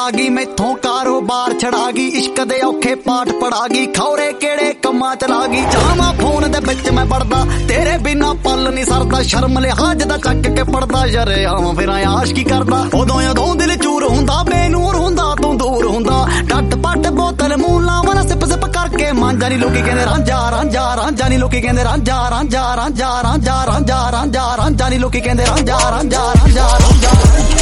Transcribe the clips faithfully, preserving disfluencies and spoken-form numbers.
गई मैथों कारोबार छड़ा गई इश्क दे औखे पाठ पढ़ा गई खौरे केड़े कम्मा चला गई जावा फोन दे विच मैं पढ़दा तेरे बिना पल नहीं सरदा शर्म लिहाज दा चक के पढ़दा यरे आवां फिर आश की करदा उदों उदों दिल चूर हुंदा बेनूर हुंदा तू दूर हुंदा टट पट बोतल मूंह लावण सिप सिप करके मांजा नी लोकी कहंदे रांझा रांझा रांझा नी लोकी कहंदे रांझा रांझा रांझा रांझा रांझा रांझा रांझा नी लोकी कहंदे रांझा रांझा रांझा रांझा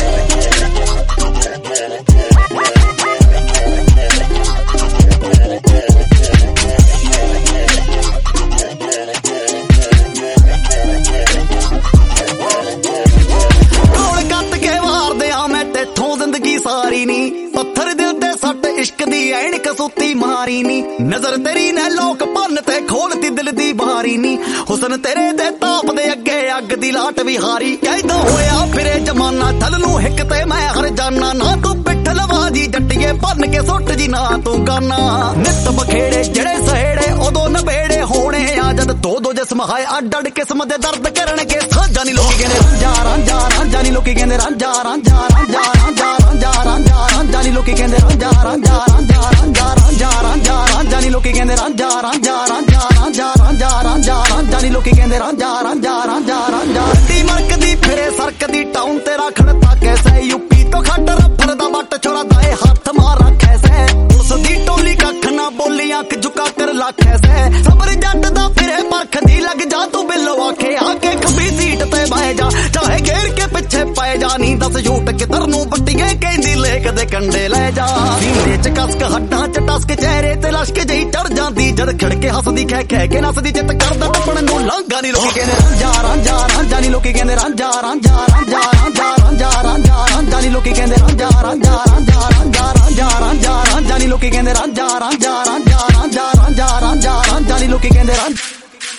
सारी नी पत्थर दिल ते सट इश्क दी ऐनक सुती मारी नी नजर तेरी ने लोक भन ते खोलती दिल दी बारी नी हुसन तेरे दे ताप दे अगे अग दी लाट विहारी कैदा होया फिरे जमाना थल नू हिक ते मैं हर जाना ना तू पिठ लवाजी जट्टिए भन के सुट जी ना तू गाना नित बखेड़े जड़े सहेड़े उदो नबेड़े होने आ जद दो दो जिस्म हाय अड अड किस्म दे दर्द करन के साजा नी लोकी कहंदे रांझा रांझा रांझा नी लोकी कहंदे रांझा रांझा रांझा रांझा रांझा रांझा रांझा नी लोकी कहंदे रांझा रांझा रांझा रांझा रांझा रांझा रांझा नी लोकी कहंदे रांझा रांझा रांझा रांझा रांझा रांझा रांझा नी लोकी कहंदे रांझा रांझा रांझा रांझा दी मरकदी फिरे सरकदी टाउन तेरा खड़ता कैसे यूपी तो खट रफड़ दा बट छोरा दाए हाथ मारा कैसे उस दी टोली कख ना बोली अख झुका कर लाख ऐसे सबर जट दा फिरे परख दी लग जा तू बिल्लो आखे आके खबी सीट ते बह जा चाहे घेर के पिछे पै जा नी दस झूठ किधर नू बट्टिए कहंदी लेक दे कंडे ले जा सीने च कसक हड्डां च टसक चेहरे ते लश्क जही चढ़ जांदी जद खड़के हसदी खै खै के नसदी चित करदा टपण नू लांघा नी लोकी कहंदे रांझा रांझा रांझा नी लोकी कहंदे रांझा रांझा रांझा रांझा रांझा रांझा रांझा नी लोकी कहंदे रांझा रांझा रांझा रांझा रांझा रांझा रांझा नी लोकी कहंदे रांझा रांझा रांझा रांझा रांझा रांझा रांझा नी लोकी कहंदे रांझा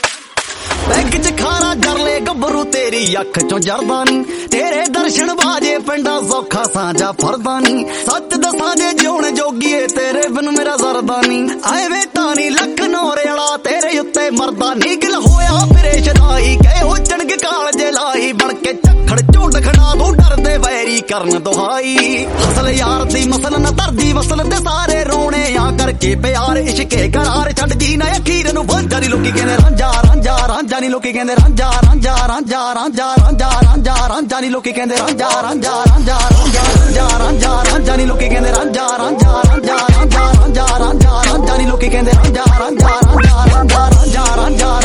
बैंक च खारा कर ले गब्बरू तेरी अख चों जरदा नी तेरे दर्शन बाजे पिंडा सौखा साझा फरदा नी सच दसां जे जिउण जोगीए तेरे बिन मेरा जरदा नी आए वे तानी लख नौरे वाला तेरे उत्ते मरदा नी गिल होया फिरे शदाई गए हुजण के काल जे लाई बन के झखड़ झुंड खड़ा तू डरदे वैरी करन दुहाई हसल यार दी मसल न तरदी वसल दे सारे रोने आ करके प्यार इश्के करार छड़ जी ना अखीर नु वांझा नी लोकी कहंदे रांझा रांझा रांझा नी लोकी कहंदे रांझा रांझा रांझा रांझा रांझा रांझा रांझा नी लोकी कहंदे रांझा रांझा रांझा रांझा रांझा रांझा रांझा नी लोकी कहंदे रांझा रांझा रांझा रांझा रांझा रांझा रांझा नी लोकी कहंदे रांझा रांझा रांझा रांझा रांझा रांझा